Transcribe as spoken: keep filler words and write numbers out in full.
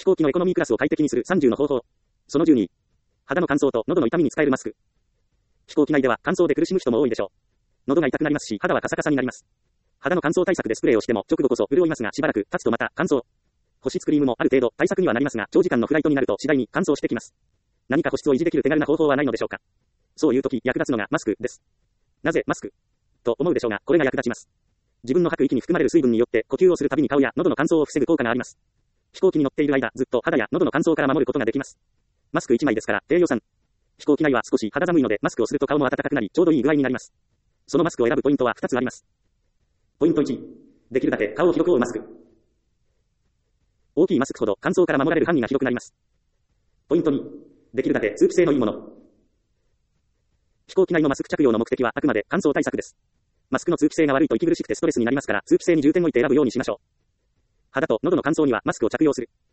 行機のエコノミークラスを快適にするさんじゅうの方法。そのじゅうに。肌の乾燥と喉の痛みに使えるマスク。飛行機内では乾燥で苦しむ人も多いでしょう。喉が痛くなりますし、肌はカサカサになります。肌の乾燥対策でスプレーをしても直後こそ潤いますが、しばらく経つとまた乾燥。保湿クリームもある程度対策にはなりますが、長時間のフライトになると次第に乾燥してきます。何か保湿を維持できる手軽な方法はないのでしょうか。そういう時役立つのがマスクです。なぜマスクと思うでしょうが、これが役立ちます。自分の吐く息に含まれる水分によって呼吸をするたびに顔や喉の乾燥を防ぐ効果があります。飛行機に乗っている間、ずっと肌や喉の乾燥から守ることができます。マスクいちまいですから低予算。飛行機内は少し肌寒いのでマスクをすると顔も暖かくなりちょうどいい具合になります。そのマスクを選ぶポイントはふたつあります。ポイントいち。できるだけ顔を広く覆うマスク。大きいマスクほど乾燥から守られる範囲が広くなります。ポイントに。できるだけ通気性のいいもの。飛行機内のマスク着用の目的はあくまで乾燥対策です。マスクの通気性が悪いと息苦しくてストレスになりますから、通気性に重点を置いて選ぶようにしましょう。肌と喉の乾燥にはマスクを着用する。